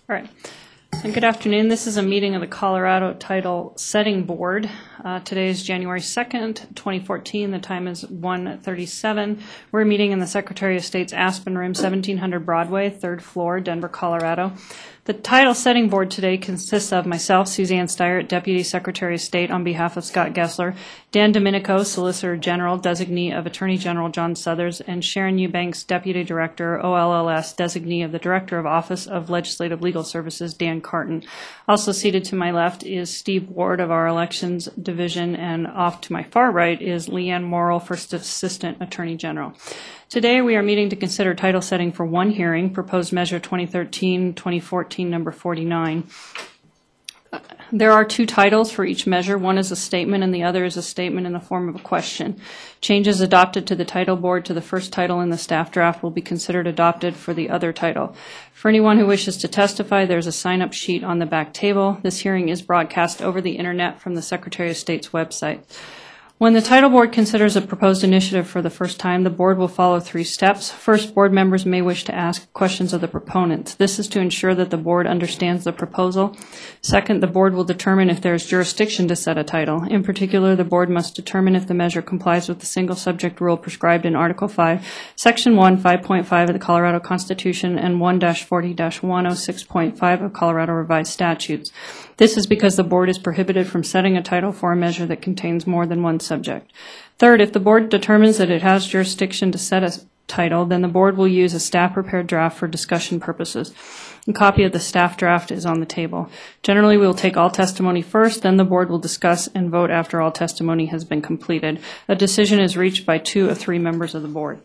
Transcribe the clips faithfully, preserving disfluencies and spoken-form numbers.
All right. And good afternoon. This is a meeting of the Colorado Title Setting Board. Uh, today is January second, twenty fourteen. The time is one thirty-seven. We're meeting in the Secretary of State's Aspen Room, seventeen hundred Broadway, third floor, Denver, Colorado. The Title Setting Board today consists of myself, Suzanne Steyert, Deputy Secretary of State on behalf of Scott Gessler, Dan Domenico, Solicitor General, Designee of Attorney General John Suthers, and Sharon Eubanks, Deputy Director, O L L S, Designee of the Director of Office of Legislative Legal Services, Dan Carton. Also seated to my left is Steve Ward of our Elections Division, and off to my far right is Leanne Morrill, First Assistant Attorney General. Today we are meeting to consider title setting for one hearing, Proposed Measure twenty thirteen twenty fourteen, number forty-nine. There are two titles for each measure. One is a statement and the other is a statement in the form of a question. Changes adopted to the title board to the first title in the staff draft will be considered adopted for the other title. For anyone who wishes to testify, there's a sign-up sheet on the back table. This hearing is broadcast over the internet from the Secretary of State's website. When the title board considers a proposed initiative for the first time, the board will follow three steps. First, board members may wish to ask questions of the proponents. This is to ensure that the board understands the proposal. Second, the board will determine if there is jurisdiction to set a title. In particular, the board must determine if the measure complies with the single subject rule prescribed in Article five, Section one, five point five of the Colorado Constitution and one forty dash one oh six point five of Colorado Revised Statutes. This is because the board is prohibited from setting a title for a measure that contains more than one subject. Third, if the board determines that it has jurisdiction to set a title, then the board will use a staff-prepared draft for discussion purposes. A copy of the staff draft is on the table. Generally, we will take all testimony first, then the board will discuss and vote after all testimony has been completed. A decision is reached by two of three members of the board.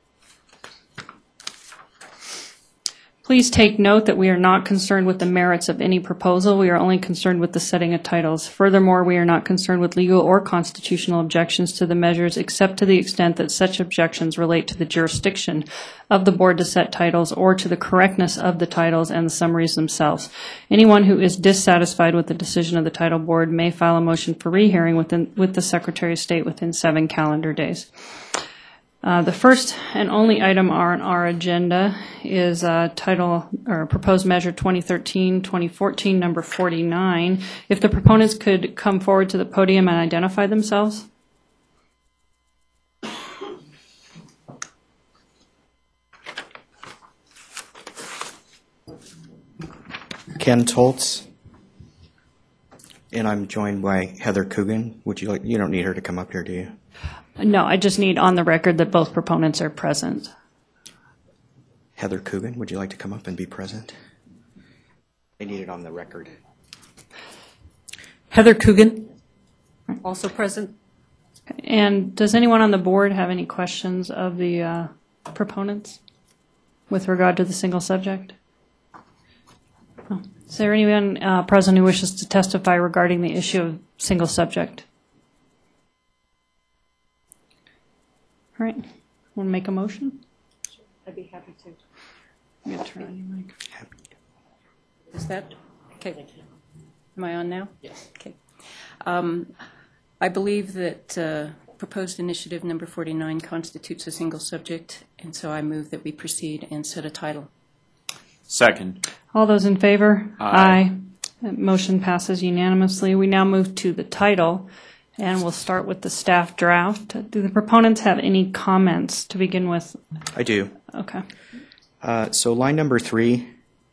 Please take note that we are not concerned with the merits of any proposal. We are only concerned with the setting of titles. Furthermore, we are not concerned with legal or constitutional objections to the measures, except to the extent that such objections relate to the jurisdiction of the board to set titles or to the correctness of the titles and the summaries themselves. Anyone who is dissatisfied with the decision of the title board may file a motion for rehearing within, with the Secretary of State within seven calendar days. Uh, the first and only item on our agenda is uh, title or proposed measure twenty thirteen twenty fourteen, number forty-nine. If the proponents could come forward to the podium and identify themselves. Ken Toltz, and I'm joined by Heather Coogan. Would you like? You don't need her to come up here, do you? No, I just need on the record that both proponents are present. Heather Coogan, would you like to come up and be present? I need it on the record. Heather Coogan, also present. And does anyone on the board have any questions of the uh, proponents with regard to the single subject? Oh. Is there anyone uh, present who wishes to testify regarding the issue of single subject? All right. Want to make a motion? I'd be happy to. I'm going to turn on your mic. Happy to. Is that okay? Am I on now? Yes. Okay. Um, I believe that uh, proposed initiative number forty-nine constitutes a single subject, and so I move that we proceed and set a title. Second. All those in favor? Aye. Aye. Motion passes unanimously. We now move to the title. And we'll start with the staff draft. Do the proponents have any comments to begin with? I do. Okay. Uh, so line number three,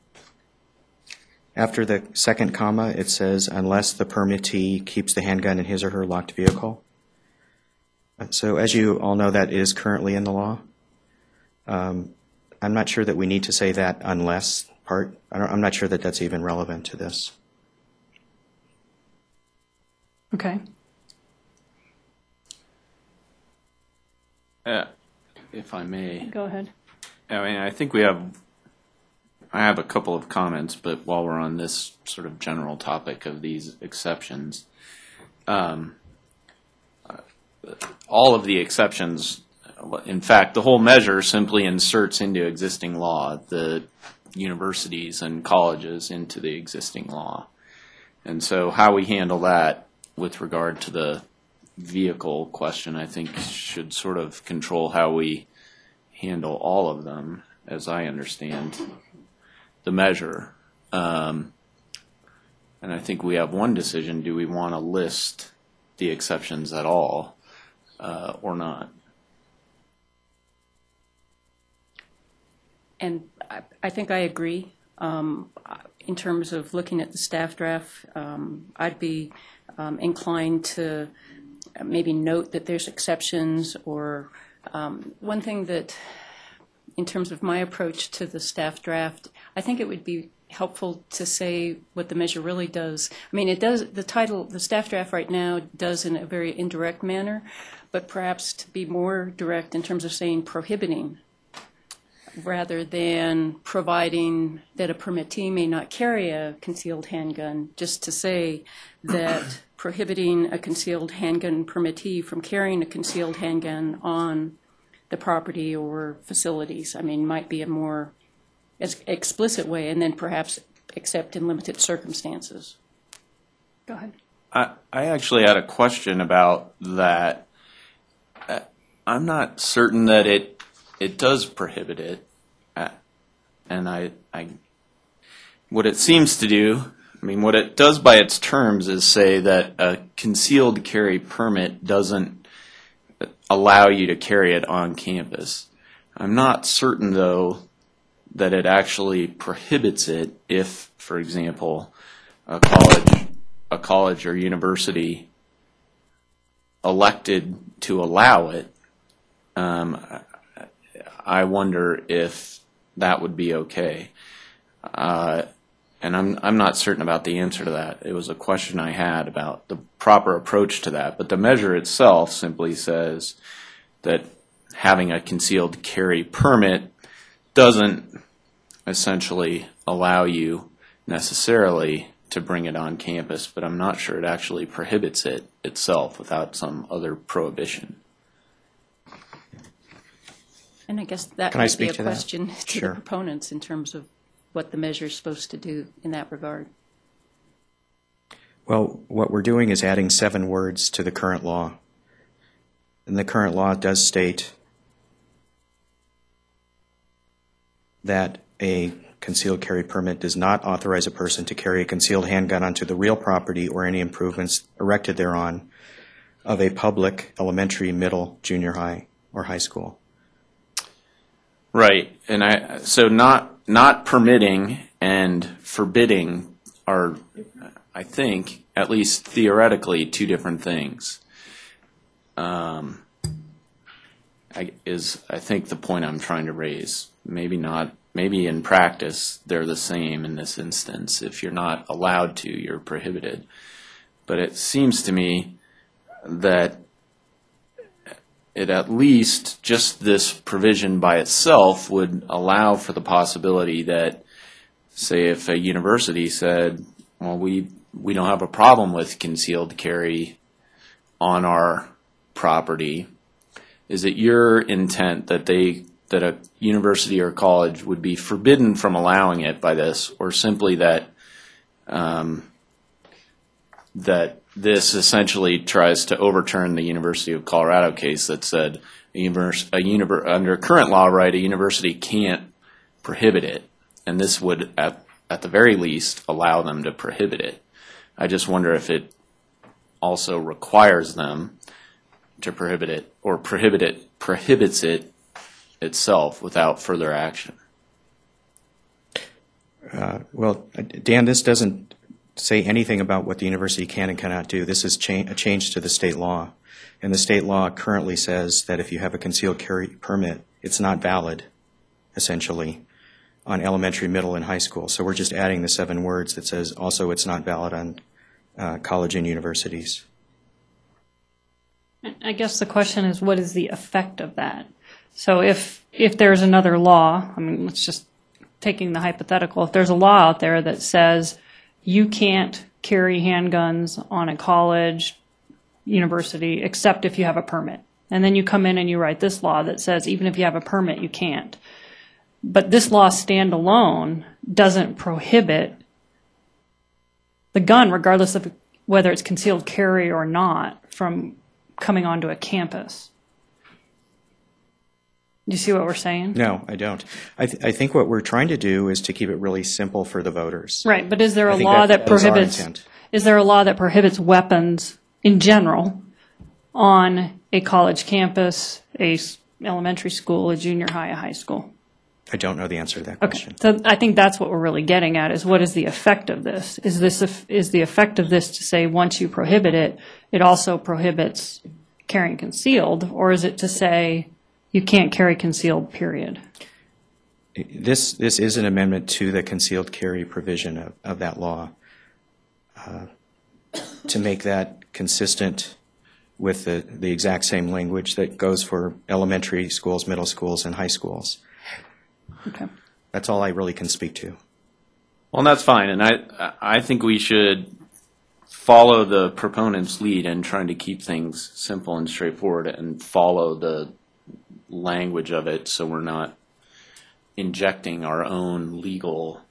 after the second comma, it says, unless the permittee keeps the handgun in his or her locked vehicle. So as you all know, that is currently in the law. Um, I'm not sure that we need to say that unless part. I don't, I'm not sure that that's even relevant to this. Okay. Uh, if I may, Go ahead. I mean, I think we have, I have a couple of comments, but while we're on this sort of general topic of these exceptions, um, uh, all of the exceptions, in fact, the whole measure simply inserts into existing law the universities and colleges into the existing law. And so how we handle that with regard to the vehicle question, I think, should sort of control how we handle all of them, as I understand the measure. Um, and I think we have one decision: do we want to list the exceptions at all, uh, or not? And I, I think I agree. Um, in terms of looking at the staff draft, um, I'd be um, inclined to maybe note that there's exceptions, or um, one thing that, in terms of my approach to the staff draft, I think it would be helpful to say what the measure really does. I mean, it does, the title, the staff draft right now does in a very indirect manner, but perhaps to be more direct in terms of saying prohibiting, rather than providing that a permittee may not carry a concealed handgun, just to say that prohibiting a concealed handgun permittee from carrying a concealed handgun on the property or facilities, I mean, might be a more as explicit way, and then perhaps except in limited circumstances. Go ahead. I, I actually had a question about that. Uh, I'm not certain that it it does prohibit it, uh, and I, I what it seems to do, I mean, what it does by its terms is say that a concealed carry permit doesn't allow you to carry it on campus. I'm not certain, though, that it actually prohibits it if, for example, a college, a college or university elected to allow it. Um, I wonder if that would be okay. Uh, and I'm I'm not certain about the answer to that. It was a question I had about the proper approach to that. But the measure itself simply says that having a concealed carry permit doesn't essentially allow you necessarily to bring it on campus, but I'm not sure it actually prohibits it itself without some other prohibition. And I guess that Can I might be speak a to that? question to Sure. the proponents in terms of what the measure is supposed to do in that regard. Well, what we're doing is adding seven words to the current law. And the current law does state that a concealed carry permit does not authorize a person to carry a concealed handgun onto the real property or any improvements erected thereon of a public elementary, middle, junior high, or high school. Right, and I so not not permitting and forbidding are, I think, at least theoretically, two different things. Um, I, is I think the point I'm trying to raise. Maybe not. Maybe in practice they're the same in this instance. If you're not allowed to, you're prohibited. But it seems to me that it at least just this provision by itself would allow for the possibility that, say, if a university said, well, we we don't have a problem with concealed carry on our property, is it your intent that they that a university or college would be forbidden from allowing it by this, or simply that um, that this essentially tries to overturn the University of Colorado case that said a univers- a univer- under current law, right, a university can't prohibit it, and this would, at at the very least, allow them to prohibit it. I just wonder if it also requires them to prohibit it, or prohibit it prohibits it itself without further action. Uh, well, Dan, this doesn't say anything about what the university can and cannot do. This is cha- a change to the state law. And the state law currently says that if you have a concealed carry permit, it's not valid, essentially, on elementary, middle, and high school. So we're just adding the seven words that says also it's not valid on uh, college and universities. I guess the question is, what is the effect of that? So if if there's another law, I mean, let's just taking the hypothetical, if there's a law out there that says you can't carry handguns on a college, university, except if you have a permit. And then you come in and you write this law that says even if you have a permit, you can't. But this law standalone doesn't prohibit the gun, regardless of whether it's concealed carry or not, from coming onto a campus. you see what we're saying? No, I don't. I, th- I think what we're trying to do is to keep it really simple for the voters. Right, but is there I a think law that- that that is our prohibits, intent. is there a law that prohibits weapons in general on a college campus, a s- elementary school, a junior high, a high school? I don't know the answer to that Okay, question. so I think that's what we're really getting at, is what is the effect of this? Is this, eff- is the effect of this to say, once you prohibit it, it also prohibits carrying concealed, or is it to say you can't carry concealed, period? This, this is an amendment to the concealed carry provision of, of that law, uh, to make that consistent with the, the exact same language that goes for elementary schools, middle schools, and high schools. Okay. That's all I really can speak to. Well, that's fine, and I I think we should follow the proponent's lead in trying to keep things simple and straightforward, and follow the language of it, so we're not injecting our own legal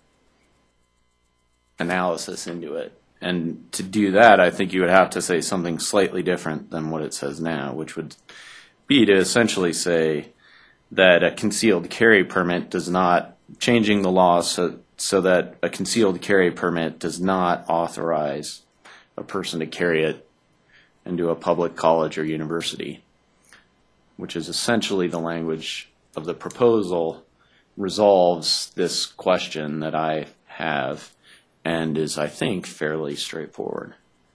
analysis into it. And to do that, I think you would have to say something slightly different than what it says now, which would be to essentially say that a concealed carry permit does not, changing the law so, so that a concealed carry permit does not authorize a person to carry it into a public college or university, which is essentially the language of the proposal, resolves this question that I have, and is, I think, fairly straightforward.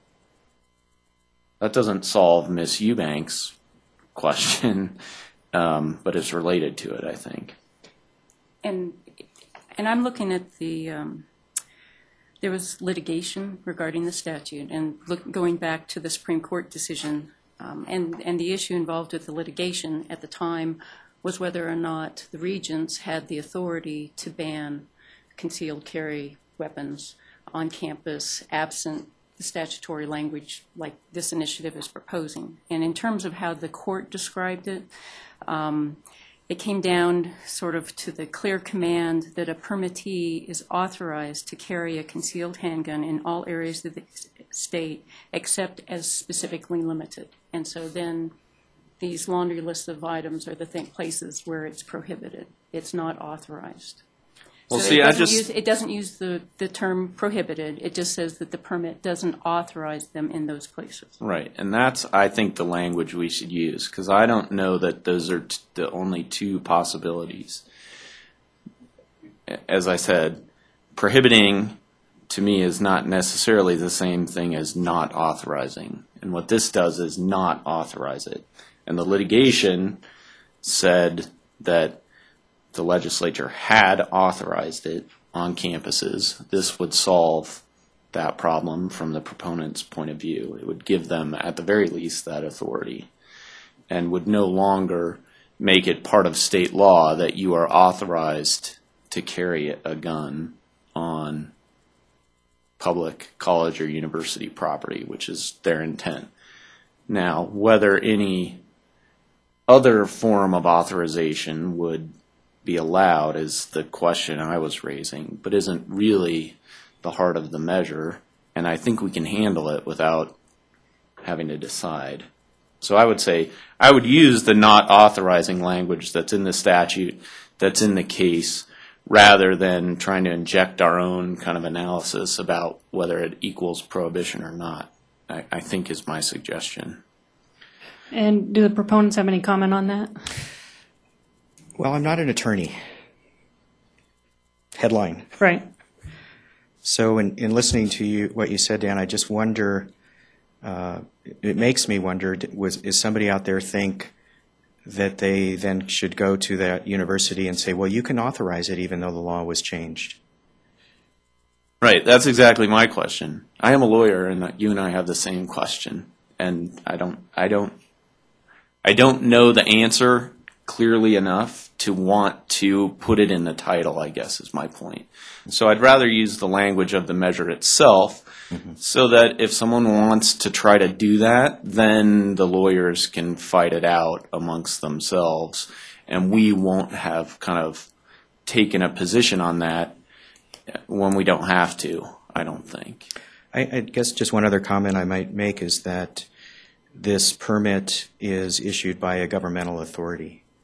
That doesn't solve Miss Eubanks' question, um, but it's related to it, I think. And, and I'm looking at the, um, there was litigation regarding the statute, and look, going back to the Supreme Court decision, um, and, and the issue involved with the litigation at the time was whether or not the regents had the authority to ban concealed carry weapons on campus absent the statutory language like this initiative is proposing. And in terms of how the court described it, um, it came down sort of to the clear command that a permittee is authorized to carry a concealed handgun in all areas of the state except as specifically limited. And so then these laundry lists of items are the th- places where it's prohibited. It's not authorized. Well, So see, it I doesn't just use, it doesn't use the, the term prohibited. It just says that the permit doesn't authorize them in those places. right, and that's, I think, the language we should use, because I don't know that those are t- the only two possibilities. As I said, prohibiting to me is not necessarily the same thing as not authorizing, and what this does is not authorize it. And the litigation said that the legislature had authorized it on campuses. This would solve that problem from the proponent's point of view. It would give them, at the very least, that authority, and would no longer make it part of state law that you are authorized to carry a gun on public college or university property, which is their intent. Now, whether any other form of authorization would be allowed is the question I was raising, but isn't really the heart of the measure, and I think we can handle it without having to decide. So I would say I would use the not authorizing language that's in the statute, that's in the case, rather than trying to inject our own kind of analysis about whether it equals prohibition or not, I, I think is my suggestion. And do the proponents have any comment on that? Well, I'm not an attorney. Headline. Right. So in, in listening to you, what you said, Dan, I just wonder, uh, it makes me wonder, was, is somebody out there think that they then should go to that university and say, well, you can authorize it even though the law was changed? Right, that's exactly my question. I am a lawyer, and you and I have the same question, and I don't, I don't, I don't know the answer clearly enough to want to put it in the title, I guess is my point. So I'd rather use the language of the measure itself, mm-hmm. so that if someone wants to try to do that, then the lawyers can fight it out amongst themselves, and we won't have kind of taken a position on that when we don't have to, I don't think. I, I guess just one other comment I might make is that this permit is issued by a governmental authority.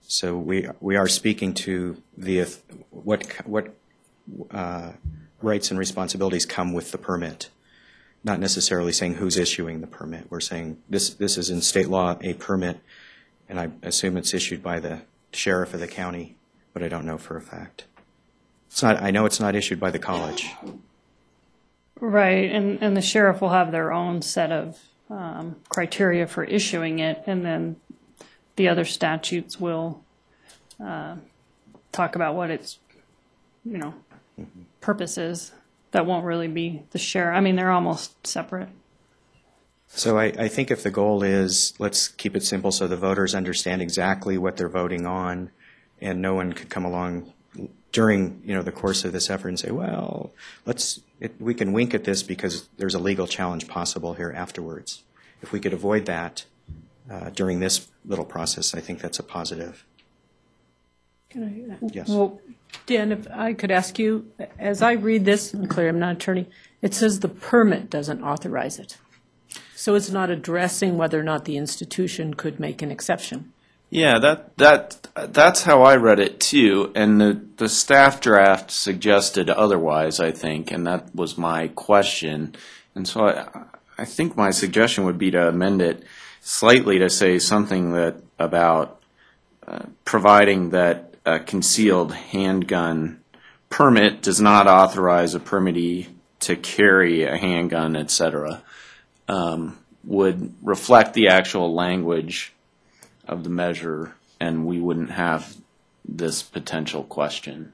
So we we are speaking to the what what uh, rights and responsibilities come with the permit, not necessarily saying who's issuing the permit. We're saying this this is in state law a permit, and I assume it's issued by the sheriff of the county, but I don't know for a fact. It's not. I know it's not issued by the college. Right, and, and the sheriff will have their own set of um, criteria for issuing it, and then the other statutes will uh, talk about what its, you know, purpose is. That won't really be the sheriff. I mean, they're almost separate. So I, I think if the goal is, let's keep it simple so the voters understand exactly what they're voting on, and no one could come along during, you know, the course of this effort and say, well, let's, it, we can wink at this because there's a legal challenge possible here afterwards. If we could avoid that uh, during this little process, I think that's a positive. Can I, Yes. Well, Dan, if I could ask you, as I read this, I'm clear, I'm not an attorney, it says the permit doesn't authorize it. So it's not addressing whether or not the institution could make an exception. Yeah, that that that's how I read it too, and the the staff draft suggested otherwise, I think, and that was my question. And so I I think my suggestion would be to amend it slightly to say something that about uh, providing that a concealed handgun permit does not authorize a permittee to carry a handgun, et cetera, um, would reflect the actual language of the measure, and we wouldn't have this potential question.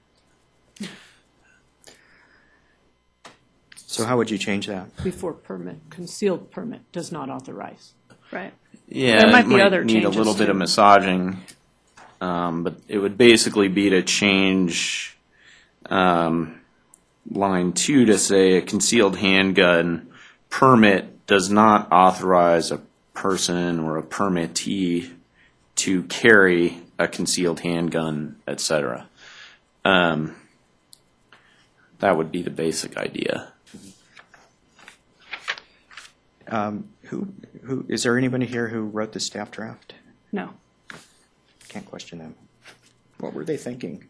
So how would you change that? Before permit, concealed permit does not authorize. Right. Yeah, There might it be might other need a changes, little bit of too. massaging, um, but it would basically be to change um, line two to say a concealed handgun permit does not authorize a person or a permittee to carry a concealed handgun, et cetera. Um, that would be the basic idea. Um, who who is there anybody here who wrote the staff draft? No. Can't question them. What were they thinking?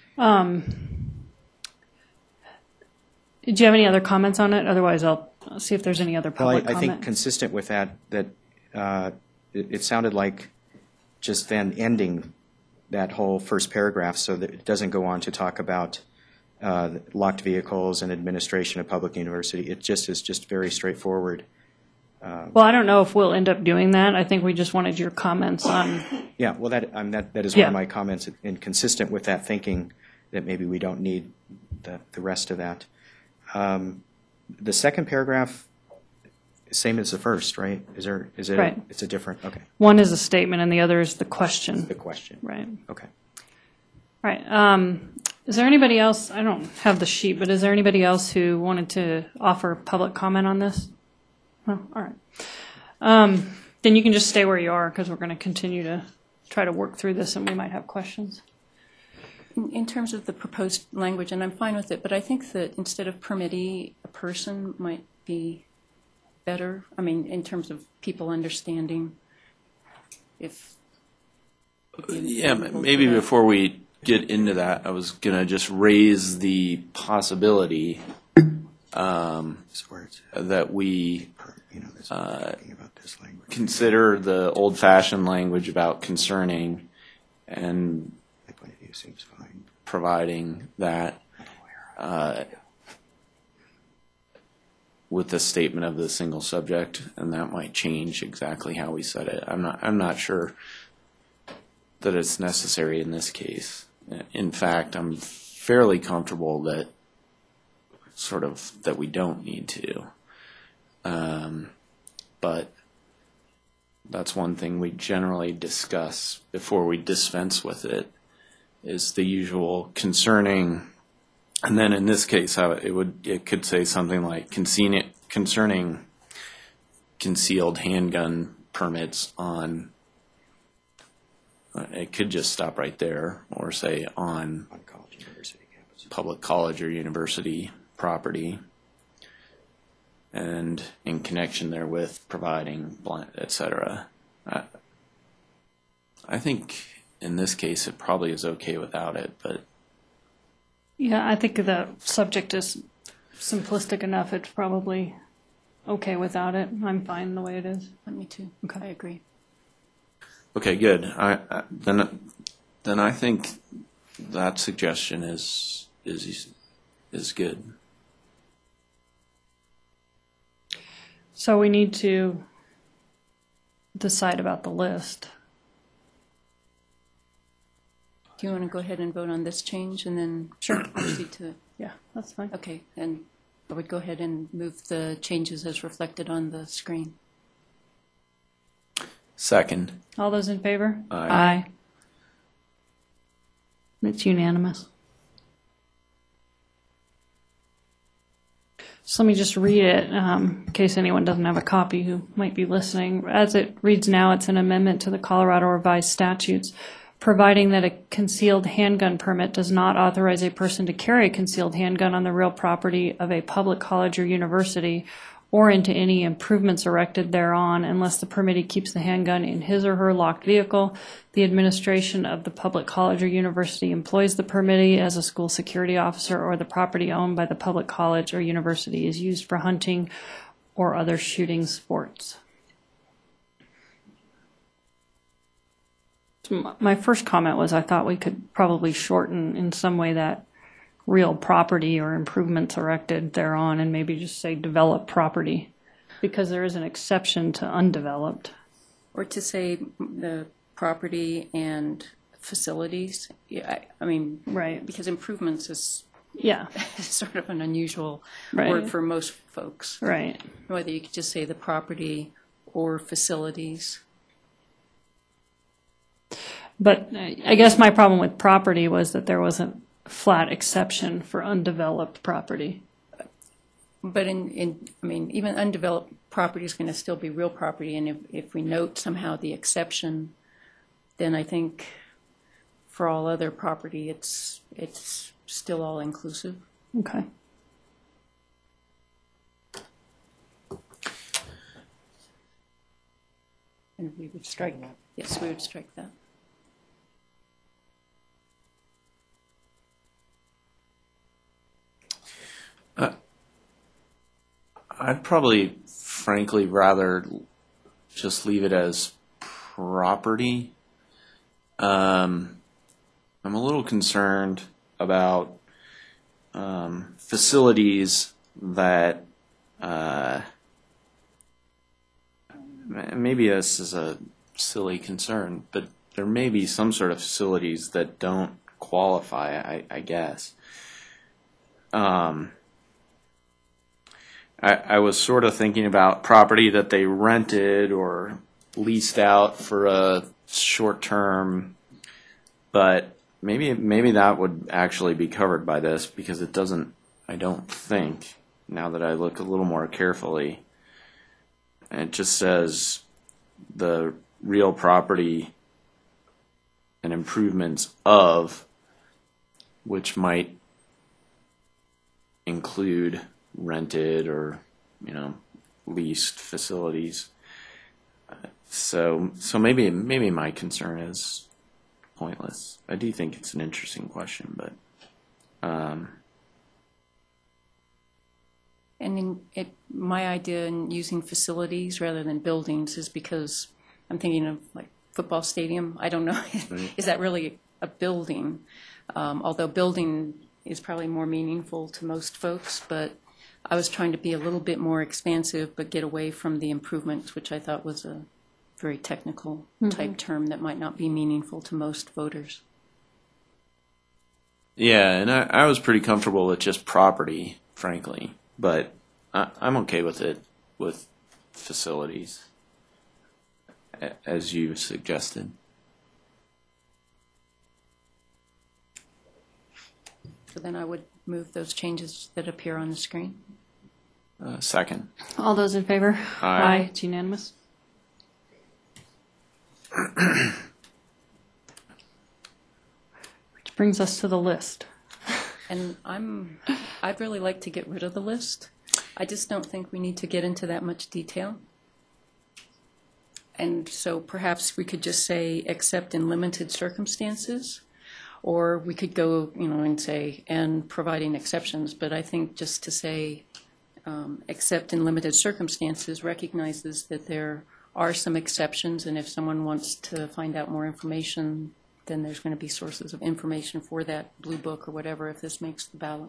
Did you have any other comments on it? Otherwise, I'll I'll see if there's any other Well, I, public I think comment. consistent with that, that uh, it, it sounded like just then ending that whole first paragraph so that it doesn't go on to talk about uh, locked vehicles and administration of public university. It just is just very straightforward. Well, I don't know if we'll end up doing that. I think we just wanted your comments on, Yeah, well, that um, that that is one Yeah. of my comments, and consistent with that thinking that maybe we don't need the the rest of that. Um, the second paragraph, same as the first, right? Is there is it? Right. It's a different. Okay, one is a statement and the other is the question. the question. Right. Okay. Right. Um, is there anybody else, I don't have the sheet, but is there anybody else who wanted to offer public comment on this? No? All right. Um, then you can just stay where you are because we're going to continue to try to work through this and we might have questions. In, in terms of the proposed language, and I'm fine with it, but I think that instead of permittee, a person might be better. I mean, in terms of people understanding if. if the Yeah, individual maybe could- before we get into that, I was gonna just raise the possibility This is where it's, that we you know, this, talking about this language. consider the old-fashioned language about concerning and My point of view seems fine. providing that uh, with the statement of the single subject, and that might change exactly how we said it. I'm not. I'm not sure that it's necessary in this case. In fact, I'm fairly comfortable that sort of that we don't need to. Um, but that's one thing we generally discuss before we dispense with it, is the usual concerning, and then in this case, how it would it could say something like concerning concerning concealed handgun permits on. Uh, it could just stop right there, or say on On college university campus. public college or university property, and in connection therewith providing, blank, et cetera. I, I think in this case, it probably is okay without it, but Yeah, I think the subject is simplistic enough. It's probably okay without it. I'm fine the way it is. Me too. Okay. I agree. okay, good. I, I then then I think that suggestion is is is good. So we need to decide about the list. Do you want to go ahead and vote on this change and then sure proceed to? Yeah, that's fine. Okay, and I would go ahead and move the changes as reflected on the screen. Second. All those in favor? Aye. Aye. It's unanimous. So let me just read it um, in case anyone doesn't have a copy who might be listening. As it reads now, it's an amendment to the Colorado Revised Statutes, providing that a concealed handgun permit does not authorize a person to carry a concealed handgun on the real property of a public college or university or into any improvements erected thereon unless the permittee keeps the handgun in his or her locked vehicle. The administration of the public college or university employs the permittee as a school security officer, or the property owned by the public college or university is used for hunting or other shooting sports. So my first comment was I thought we could probably shorten in some way that real property or improvements erected thereon and maybe just say developed property, because there is an exception to undeveloped. Or to say the property and facilities. Yeah, I, I mean, Right. because improvements is Yeah, sort of an unusual Right. word for most folks. right. Whether you could just say the property or facilities. But uh, I guess my problem with property was that there was a flat exception for undeveloped property. But in, in I mean, even undeveloped property is going to still be real property. And if, if we note somehow the exception, then I think for all other property, it's it's still all inclusive. Okay. And we would strike that. Yes, we would strike that. I'd probably, frankly, rather just leave it as property. Um, I'm a little concerned about um, facilities that uh, m- maybe this is a silly concern, but there may be some sort of facilities that don't qualify, I, I guess. Um, I, I was sort of thinking about property that they rented or leased out for a short term, but maybe maybe that would actually be covered by this, because it doesn't, I don't think, now that I look a little more carefully, it just says the real property and improvements of, which might include rented or, you know, leased facilities. So, so maybe maybe my concern is pointless. I do think it's an interesting question, but um, And in it, my idea in using facilities rather than buildings is because I'm thinking of like football stadium. I don't know, is that really a building? Um, although building is probably more meaningful to most folks, but I was trying to be a little bit more expansive, but get away from the improvements, which I thought was a very technical type term that might not be meaningful to most voters. yeah, and I, I was pretty comfortable with just property, frankly, but I, I'm okay with it with facilities, a- as you suggested. So then I would move those changes that appear on the screen. Uh, second. All those in favor? Aye. It's unanimous. Which brings us to the list. And I'm, I'd really like to get rid of the list. I just don't think we need to get into that much detail. and so perhaps we could just say, except in limited circumstances, or we could go, you know, and say, and providing exceptions, but I think just to say, um, except in limited circumstances, recognizes that there are some exceptions, and if someone wants to find out more information, then there's going to be sources of information for that blue book or whatever if this makes the ballot.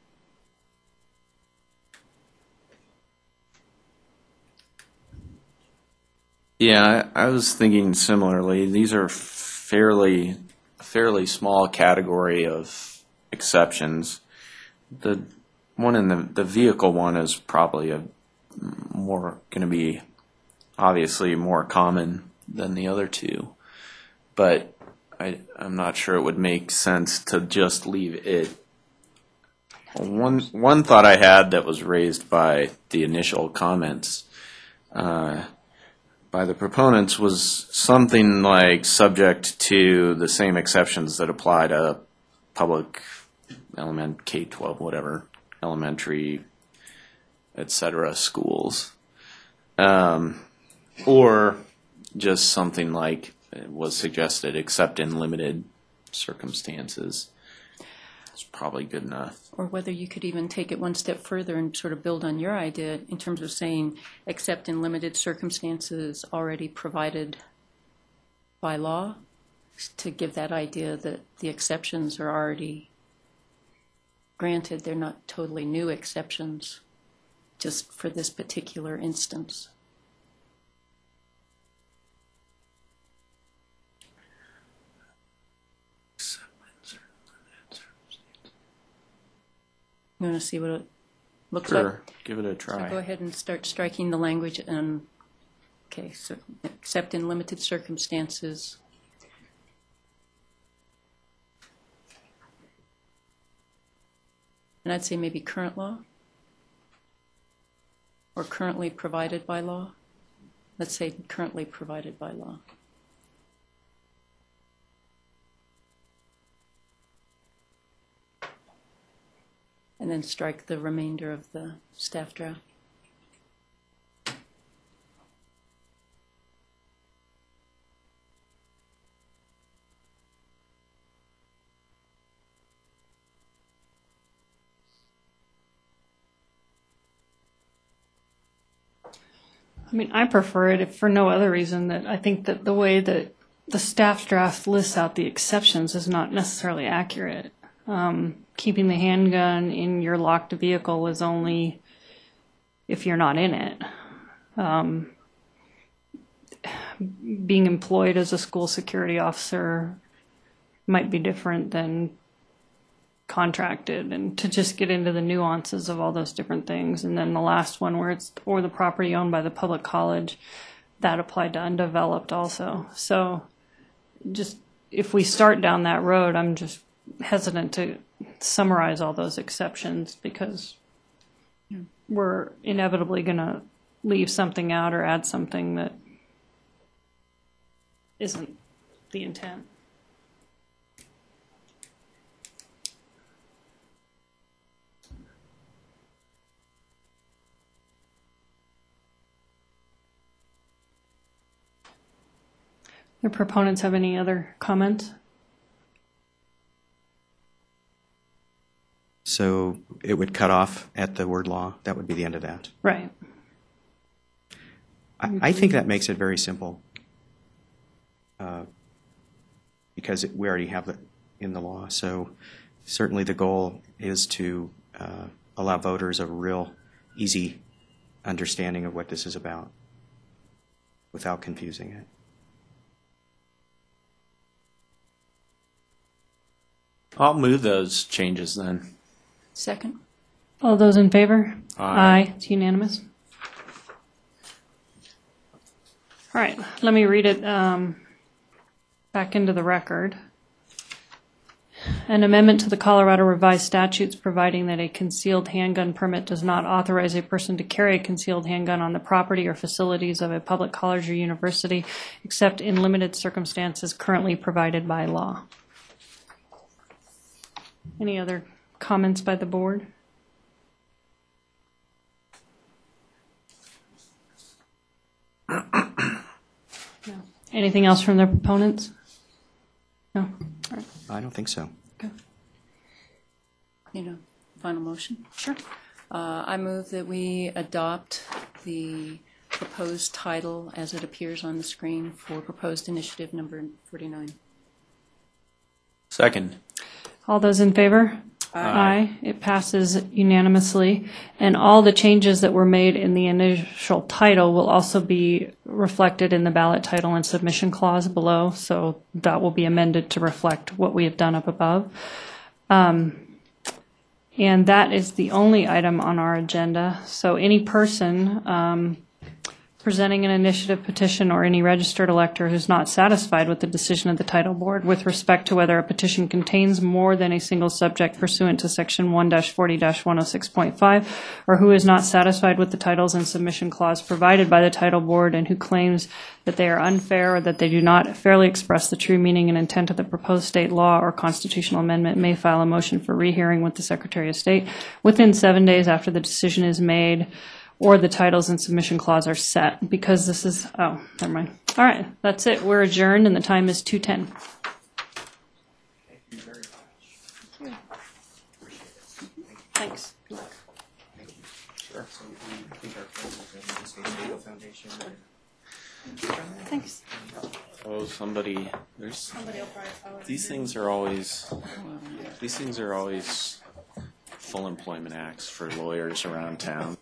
Yeah, I, I was thinking similarly. These are fairly, fairly small category of exceptions. The one in the, the vehicle one is probably a more going to be obviously more common than the other two, but I, I'm not sure it would make sense to just leave it. One one thought I had that was raised by the initial comments uh, by the proponents was something like subject to the same exceptions that apply to public element K twelve, whatever, elementary, et cetera, schools. Um, or just something like it was suggested, except in limited circumstances. It's probably good enough. Or whether you could even take it one step further and sort of build on your idea in terms of saying, except in limited circumstances already provided by law, to give that idea that the exceptions are already granted. They're not totally new exceptions just for this particular instance. You want to see what it looks like? Sure, give it a So try. go ahead and start striking the language and, okay, so except in limited circumstances. And I'd say maybe current law or currently provided by law. Let's say currently provided by law. And then strike the remainder of the staff draft. I mean, I prefer it if for no other reason that I think that the way that the staff draft lists out the exceptions is not necessarily accurate. Um, keeping the handgun in your locked vehicle is only if you're not in it. Um, being employed as a school security officer might be different than contracted, and to just get into the nuances of all those different things. And then the last one where it's or the property owned by the public college, that applied to undeveloped also. So just if we start down that road, I'm just hesitant to summarize all those exceptions because we're inevitably going to leave something out or add something that isn't the intent. Do proponents have any other comments? So it would cut off at the word law. That would be the end of that. Right. I, I think that makes it very simple uh, because it, we already have it in the law. So certainly the goal is to uh, allow voters a real easy understanding of what this is about without confusing it. I'll move those changes then. Second. All those in favor? Aye. It's unanimous. All right, let me read it um, back into the record. An amendment to the Colorado Revised Statutes providing that a concealed handgun permit does not authorize a person to carry a concealed handgun on the property or facilities of a public college or university except in limited circumstances currently provided by law. Any other comments by the board? Anything else from the proponents? No? All right. I don't think so. You know, final motion. Sure. Uh, I move that we adopt the proposed title as it appears on the screen for proposed initiative number forty-nine. Second. All those in favor? Aye. It passes unanimously. And all the changes that were made in the initial title will also be reflected in the ballot title and submission clause below. So that will be amended to reflect what we have done up above. Um, and that is the only item on our agenda. So any person um, presenting an initiative petition or any registered elector who's not satisfied with the decision of the title board with respect to whether a petition contains more than a single subject pursuant to section one forty one oh six point five, or who is not satisfied with the titles and submission clause provided by the title board and who claims that they are unfair or that they do not fairly express the true meaning and intent of the proposed state law or constitutional amendment may file a motion for rehearing with the Secretary of State within seven days after the decision is made or the titles and submission clause are set, because this is, oh, never mind. All right, that's it. We're adjourned, and the time is two ten. Thanks. Thanks. Oh, somebody, there's, these things are always, these things are always full employment acts for lawyers around town.